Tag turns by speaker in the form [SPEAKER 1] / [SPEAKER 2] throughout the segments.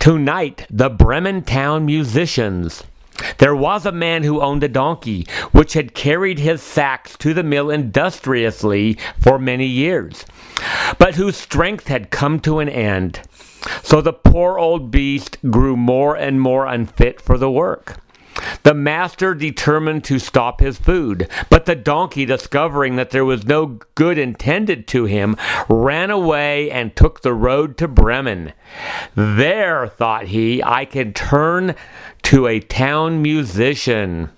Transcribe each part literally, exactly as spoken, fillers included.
[SPEAKER 1] Tonight, the Bremen town musicians. There was a man who owned a donkey, which had carried his sacks to the mill industriously for many years, but whose strength had come to an end. So the poor old beast grew more and more unfit for the work. The master determined to stop his food, but the donkey, discovering that there was no good intended to him, ran away and took the road to Bremen. There, thought he, I can turn to a town musician.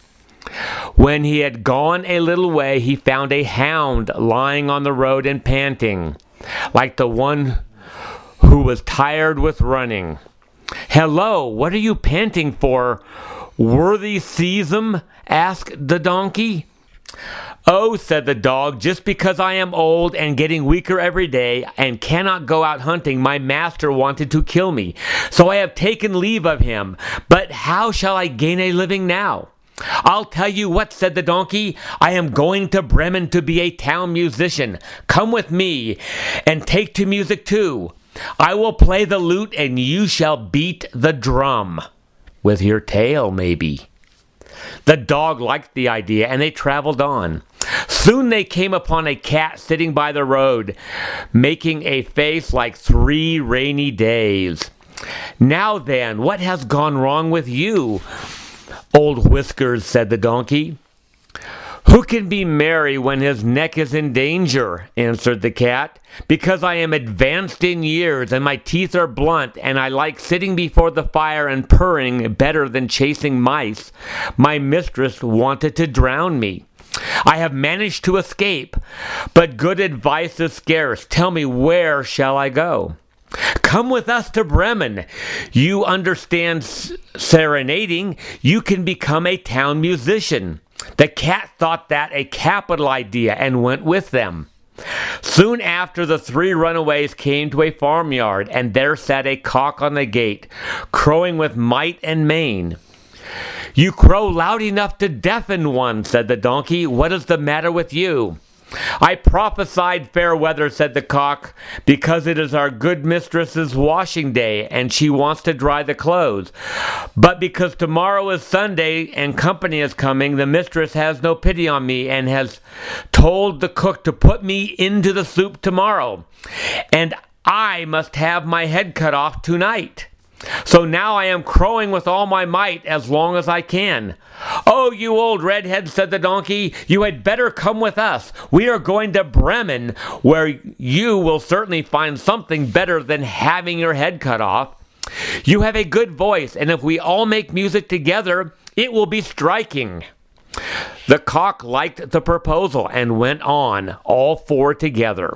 [SPEAKER 1] When he had gone a little way, he found a hound lying on the road and panting, like the one who was tired with running. "Hello, what are you panting for, worthy Sesam?" asked the donkey. "Oh," said the dog, "just because I am old and getting weaker every day and cannot go out hunting, my master wanted to kill me. So I have taken leave of him. But how shall I gain a living now?" "I'll tell you what," said the donkey, "I am going to Bremen to be a town musician. Come with me and take to music too. I will play the lute and you shall beat the drum. With your tail, maybe." The dog liked the idea, and they traveled on. Soon they came upon a cat sitting by the road, making a face like three rainy days. "Now then, what has gone wrong with you, Old Whiskers?" said the donkey. "Who can be merry when his neck is in danger?" answered the cat. "Because I am advanced in years and my teeth are blunt, and I like sitting before the fire and purring better than chasing mice. My mistress wanted to drown me. I have managed to escape, but good advice is scarce. Tell me, where shall I go?" "Come with us to Bremen. You understand serenading. You can become a town musician." The cat thought that a capital idea and went with them. Soon after, the three runaways came to a farmyard, and there sat a cock on the gate, crowing with might and main. "You crow loud enough to deafen one," said the donkey. "What is the matter with you?" "I prophesied fair weather," said the cock, "because it is our good mistress's washing day, and she wants to dry the clothes. But because tomorrow is Sunday and company is coming, the mistress has no pity on me and has told the cook to put me into the soup tomorrow, and I must have my head cut off tonight. So now I am crowing with all my might as long as I can." "Oh, you old redhead," said the donkey, "you had better come with us. We are going to Bremen, where you will certainly find something better than having your head cut off. You have a good voice, and if we all make music together, it will be striking." The cock liked the proposal and went on, all four together.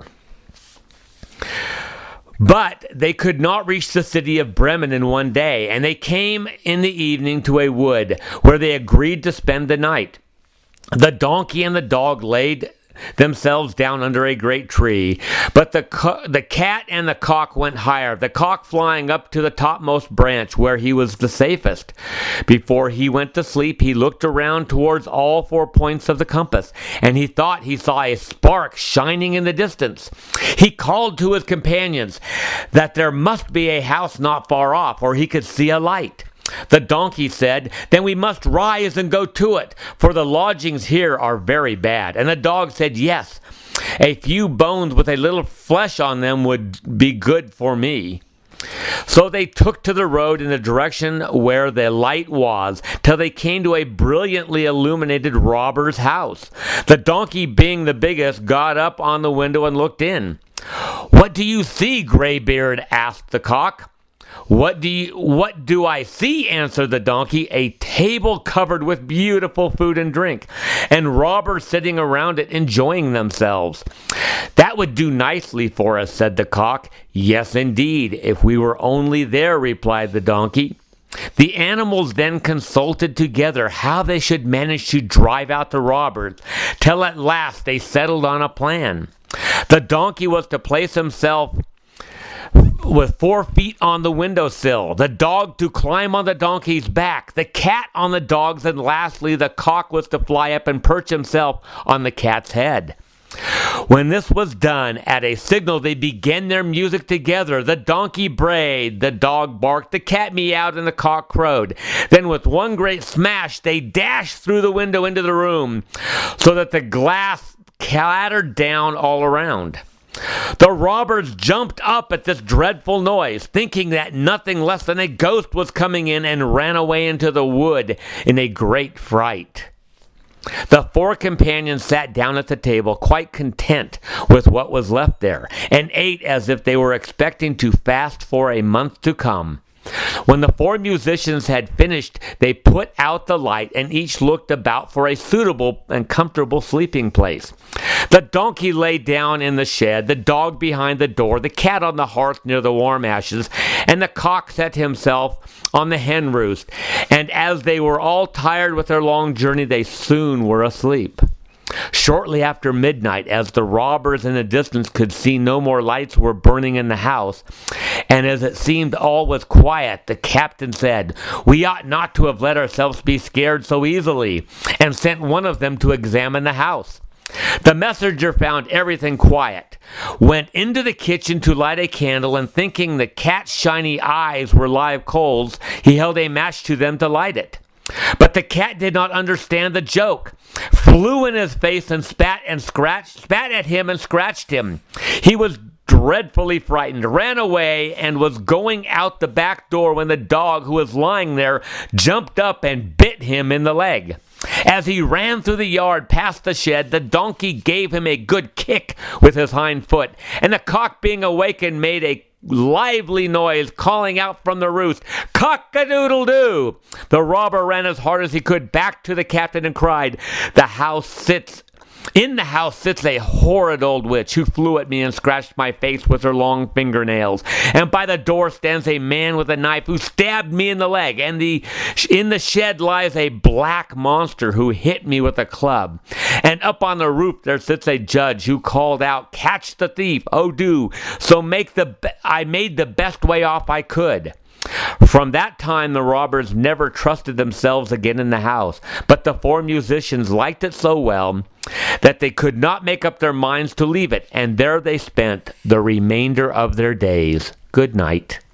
[SPEAKER 1] But they could not reach the city of Bremen in one day, and they came in the evening to a wood, where they agreed to spend the night. The donkey and the dog laid themselves down under a great tree, but the co- the cat and the cock went higher, the cock flying up to the topmost branch, where he was the safest. Before he went to sleep, he looked around towards all four points of the compass, and he thought he saw a spark shining in the distance. He called to his companions that there must be a house not far off, or he could see a light. The donkey said, "Then we must rise and go to it, for the lodgings here are very bad." And the dog said, "Yes, a few bones with a little flesh on them would be good for me." So they took to the road in the direction where the light was, till they came to a brilliantly illuminated robber's house. The donkey, being the biggest, got up on the window and looked in. "What do you see, Greybeard?" asked the cock. What do you, what do I see?" answered the donkey. "A table covered with beautiful food and drink, and robbers sitting around it enjoying themselves." "That would do nicely for us," said the cock. "Yes, indeed, if we were only there," replied the donkey. The animals then consulted together how they should manage to drive out the robbers, till at last they settled on a plan. The donkey was to place himself with four feet on the windowsill, the dog to climb on the donkey's back, the cat on the dog's, and lastly the cock was to fly up and perch himself on the cat's head. When this was done, at a signal they began their music together. The donkey brayed, the dog barked, the cat meowed, and the cock crowed. Then with one great smash, they dashed through the window into the room, so that the glass clattered down all around. The robbers jumped up at this dreadful noise, thinking that nothing less than a ghost was coming in, and ran away into the wood in a great fright. The four companions sat down at the table, quite content with what was left there, and ate as if they were expecting to fast for a month to come. When the four musicians had finished, they put out the light, and each looked about for a suitable and comfortable sleeping place. The donkey lay down in the shed, the dog behind the door, the cat on the hearth near the warm ashes, and the cock set himself on the hen roost. And as they were all tired with their long journey, they soon were asleep. Shortly after midnight, as the robbers in the distance could see no more lights were burning in the house, and as it seemed all was quiet, the captain said, "We ought not to have let ourselves be scared so easily," and sent one of them to examine the house. The messenger found everything quiet, went into the kitchen to light a candle, and thinking the cat's shiny eyes were live coals, he held a match to them to light it. But the cat did not understand the joke, flew in his face and spat and scratched, spat at him and scratched him. He was dreadfully frightened, ran away, and was going out the back door when the dog, who was lying there, jumped up and bit him in the leg. As he ran through the yard past the shed, the donkey gave him a good kick with his hind foot, and the cock, being awakened, made a lively noise, calling out from the roost, "Cock-a-doodle-doo!" The robber ran as hard as he could back to the captain and cried, "The house sits In the house sits a horrid old witch who flew at me and scratched my face with her long fingernails. And by the door stands a man with a knife who stabbed me in the leg. And the in the shed lies a black monster who hit me with a club. And up on the roof there sits a judge who called out, 'Catch the thief, oh do!' So make the be- I made the best way off I could." From that time the robbers never trusted themselves again in the house, but the four musicians liked it so well that they could not make up their minds to leave it, and there they spent the remainder of their days. Good night.